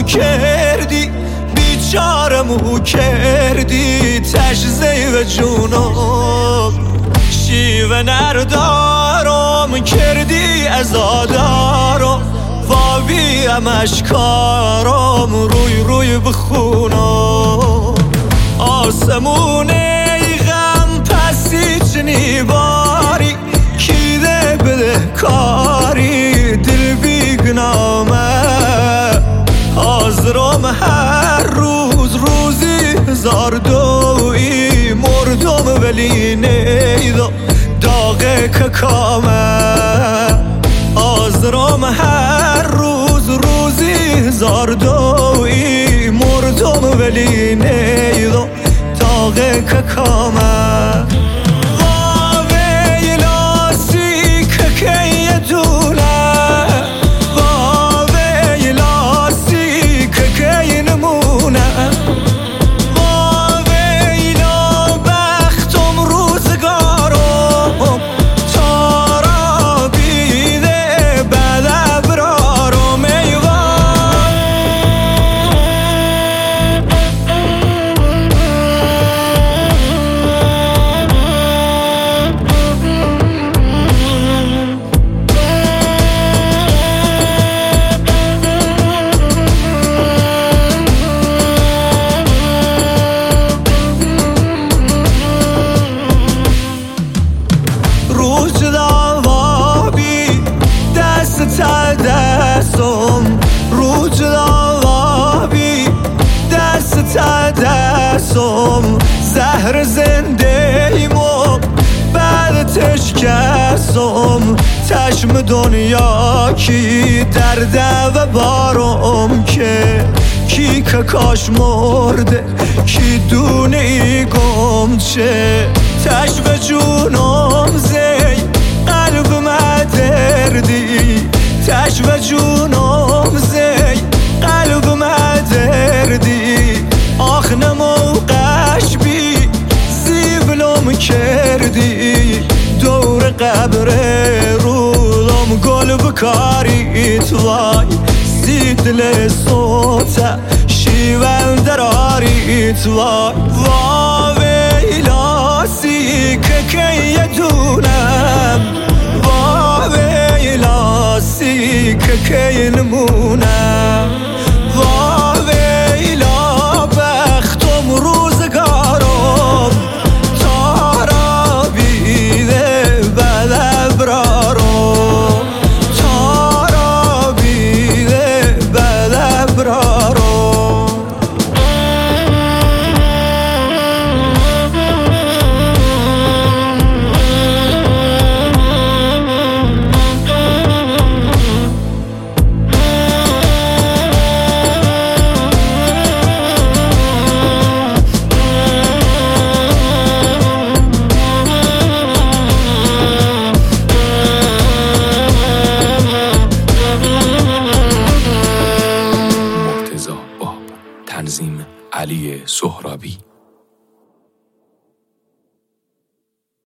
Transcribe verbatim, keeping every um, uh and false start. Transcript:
کردی بیچارمو کردی تش زیو جونم شیوه نردارم کردی ازادارم و بیمش کارم روی روی بخونم آسمونه غم پسی چنی باری کیده بده کاری دل بیگنامه حاضرم هر روز روزی هزار دویی مردم ولی نیدم داغ ککامه حاضرم هر روز روزی هزار دویی مردم ولی نیدم داغ ککامه روج داوابی دست تا دستم زهر زنده ایمو بعد تشکستم چشم دنیا کی درده و بارم که کی که کاش مرده کی دونه ای گم چه تش و جونم زی قلب مدردی تش و جونم زی قلب مدردی آخ نموقش بی زیبلم کردی دور قبر رولم گل بکاریت وای سیدل صوت شیون دراریت وای واویلاسی که که دونم واویلاسی که که نمونم